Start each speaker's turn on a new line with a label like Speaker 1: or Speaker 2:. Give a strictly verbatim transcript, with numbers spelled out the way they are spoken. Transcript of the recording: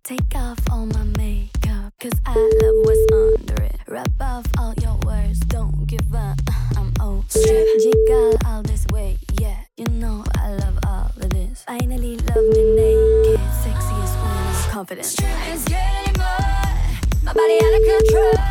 Speaker 1: Take off all my makeup, cause I love what's under it. Rub off all your words, don't give up, I'm old strip. Jiggle all this way, yeah, you know I love all of this. Finally love me naked, sexiest when I'm confident.
Speaker 2: Can't get anymore, my body out of control.